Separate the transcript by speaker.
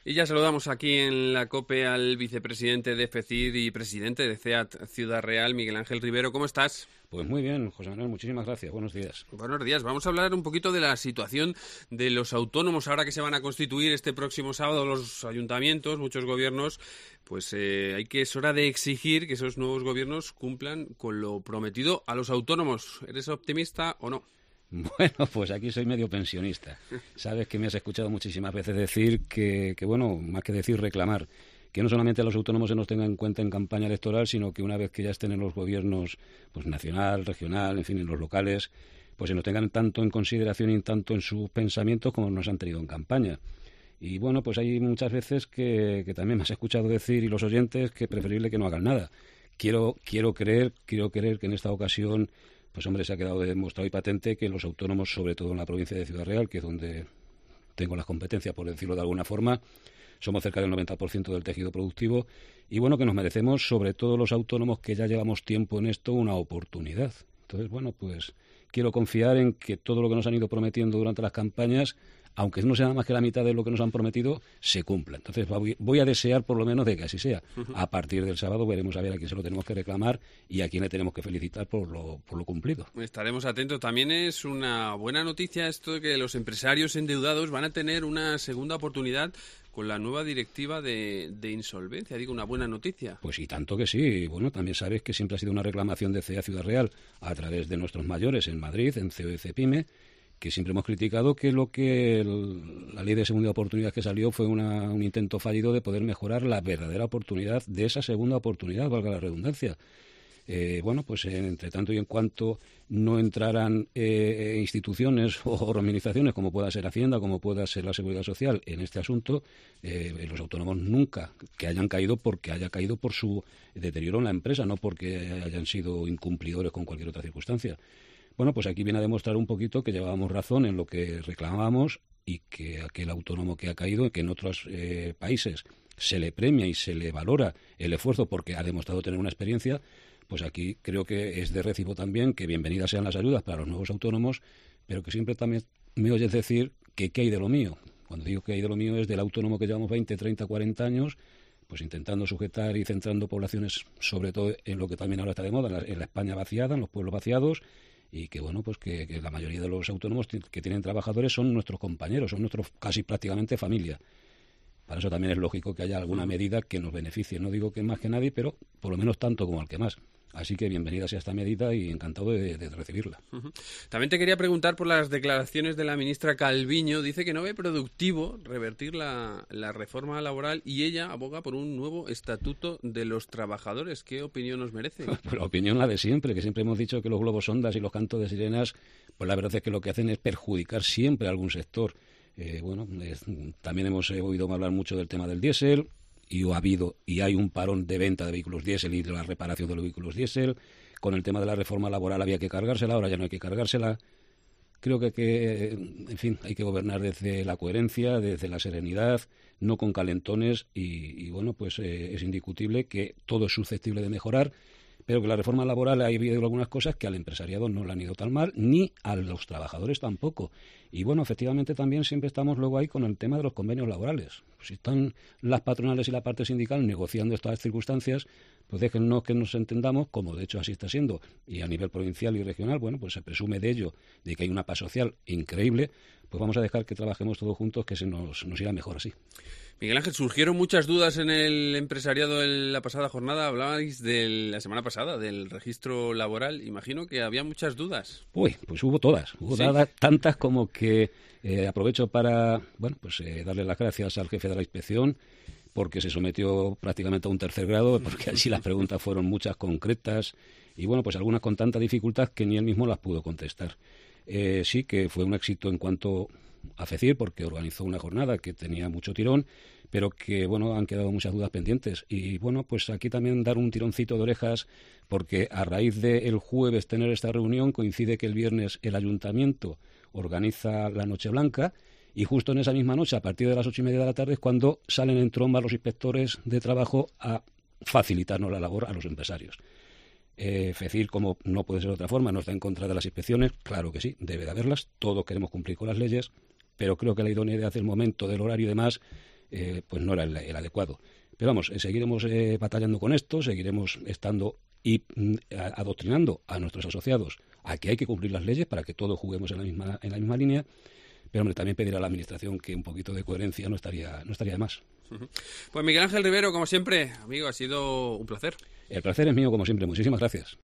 Speaker 1: Y ya saludamos aquí en la COPE al vicepresidente de FECID y presidente de CEAT Ciudad Real, Miguel Ángel Rivero. ¿Cómo estás?
Speaker 2: Pues muy bien, José Manuel, muchísimas gracias. Buenos días.
Speaker 1: Buenos días. Vamos a hablar un poquito de la situación de los autónomos ahora que se van a constituir este próximo sábado los ayuntamientos, muchos gobiernos. Pues es hora de exigir que esos nuevos gobiernos cumplan con lo prometido a los autónomos. ¿Eres optimista o no?
Speaker 2: Bueno, pues aquí soy medio pensionista. Sabes que me has escuchado muchísimas veces decir que bueno, más que decir, reclamar, que no solamente a los autónomos se nos tenga en cuenta en campaña electoral, sino que una vez que ya estén en los gobiernos, pues nacional, regional, en fin, en los locales, pues se nos tengan tanto en consideración y tanto en sus pensamientos como nos han tenido en campaña. Y bueno, pues hay muchas veces que también me has escuchado decir, y los oyentes, que es preferible que no hagan nada. Quiero creer que en esta ocasión, pues hombre, se ha quedado demostrado y patente que los autónomos, sobre todo en la provincia de Ciudad Real, que es donde tengo las competencias, por decirlo de alguna forma, somos cerca del 90% del tejido productivo, y bueno, que nos merecemos, sobre todo los autónomos que ya llevamos tiempo en esto, una oportunidad. Entonces, bueno, pues quiero confiar en que todo lo que nos han ido prometiendo durante las campañas, aunque no sea más que la mitad de lo que nos han prometido, se cumpla. Entonces voy a desear por lo menos de que así sea. A partir del sábado veremos a ver a quién se lo tenemos que reclamar y a quién le tenemos que felicitar por lo cumplido.
Speaker 1: Estaremos atentos. También es una buena noticia esto de que los empresarios endeudados van a tener una segunda oportunidad con la nueva directiva de insolvencia. Digo, una buena noticia.
Speaker 2: Pues y tanto que sí. Bueno, también sabes que siempre ha sido una reclamación de CEA Ciudad Real a través de nuestros mayores en Madrid, en CEO y CEPIME, que siempre hemos criticado que la ley de segunda oportunidad que salió fue un intento fallido de poder mejorar la verdadera oportunidad de esa segunda oportunidad, valga la redundancia. Bueno, pues entre tanto y en cuanto no entraran instituciones o organizaciones como pueda ser Hacienda, como pueda ser la Seguridad Social en este asunto, los autónomos nunca que hayan caído porque haya caído por su deterioro en la empresa, no porque hayan sido incumplidores con cualquier otra circunstancia. Bueno, pues aquí viene a demostrar un poquito que llevábamos razón en lo que reclamábamos y que aquel autónomo que ha caído, que en otros países se le premia y se le valora el esfuerzo porque ha demostrado tener una experiencia, pues aquí creo que es de recibo también que bienvenidas sean las ayudas para los nuevos autónomos, pero que siempre también me oyes decir que qué hay de lo mío. Cuando digo que hay de lo mío es del autónomo que llevamos 20, 30, 40 años, pues intentando sujetar y centrando poblaciones, sobre todo en lo que también ahora está de moda, en la España vaciada, en los pueblos vaciados, y que bueno, pues que la mayoría de los autónomos que tienen trabajadores son nuestros compañeros, son nuestros casi prácticamente familia. Para eso también es lógico que haya alguna medida que nos beneficie. No digo que más que nadie, pero por lo menos tanto como al que más. Así que bienvenida sea esta medida y encantado de recibirla.
Speaker 1: También te quería preguntar por las declaraciones de la ministra Calviño. Dice que no ve productivo revertir la reforma laboral y ella aboga por un nuevo estatuto de los trabajadores. ¿Qué opinión nos merece?
Speaker 2: Pues la opinión la de siempre, que siempre hemos dicho que los globos sondas y los cantos de sirenas, pues la verdad es que lo que hacen es perjudicar siempre a algún sector. También hemos oído hablar mucho del tema del diésel, y ha habido y hay un parón de venta de vehículos diésel y de la reparación de los vehículos diésel. Con el tema de la reforma laboral había que cargársela, ahora ya no hay que cargársela. Creo que en fin, hay que gobernar desde la coherencia, desde la serenidad, no con calentones y bueno, pues es indiscutible que todo es susceptible de mejorar, pero que la reforma laboral ha habido algunas cosas que al empresariado no le han ido tan mal, ni a los trabajadores tampoco. Y bueno, efectivamente también siempre estamos luego ahí con el tema de los convenios laborales. Si están las patronales y la parte sindical negociando estas circunstancias, pues déjennos que nos entendamos, como de hecho así está siendo, y a nivel provincial y regional, bueno, pues se presume de ello, de que hay una paz social increíble, pues vamos a dejar que trabajemos todos juntos, que se nos irá mejor así.
Speaker 1: Miguel Ángel, surgieron muchas dudas en el empresariado en la pasada jornada. Hablabais la semana pasada del registro laboral. Imagino que había muchas dudas.
Speaker 2: Uy, pues hubo todas. Hubo ¿sí? Tantas como que aprovecho para darle las gracias al jefe de la inspección porque se sometió prácticamente a un tercer grado, porque allí las preguntas fueron muchas concretas y bueno, pues algunas con tanta dificultad que ni él mismo las pudo contestar. Sí que fue un éxito en cuanto a FECIR, porque organizó una jornada que tenía mucho tirón, pero que, bueno, han quedado muchas dudas pendientes. Y, bueno, pues aquí también dar un tironcito de orejas, porque a raíz de el jueves tener esta reunión, coincide que el viernes el ayuntamiento organiza la Noche Blanca, y justo en esa misma noche, a partir de las 8:30 de la tarde, es cuando salen en tromba los inspectores de trabajo a facilitarnos la labor a los empresarios. FECIR, como no puede ser de otra forma, no está en contra de las inspecciones, claro que sí, debe de haberlas, todos queremos cumplir con las leyes, pero creo que la idoneidad del momento, del horario y demás, pues no era el adecuado. Pero vamos, seguiremos batallando con esto, seguiremos estando y adoctrinando a nuestros asociados a que hay que cumplir las leyes para que todos juguemos en la misma línea. Pero, hombre, también pedir a la Administración que un poquito de coherencia no estaría de más.
Speaker 1: Pues Miguel Ángel Rivero, como siempre, amigo, ha sido un placer.
Speaker 2: El placer es mío, como siempre. Muchísimas gracias.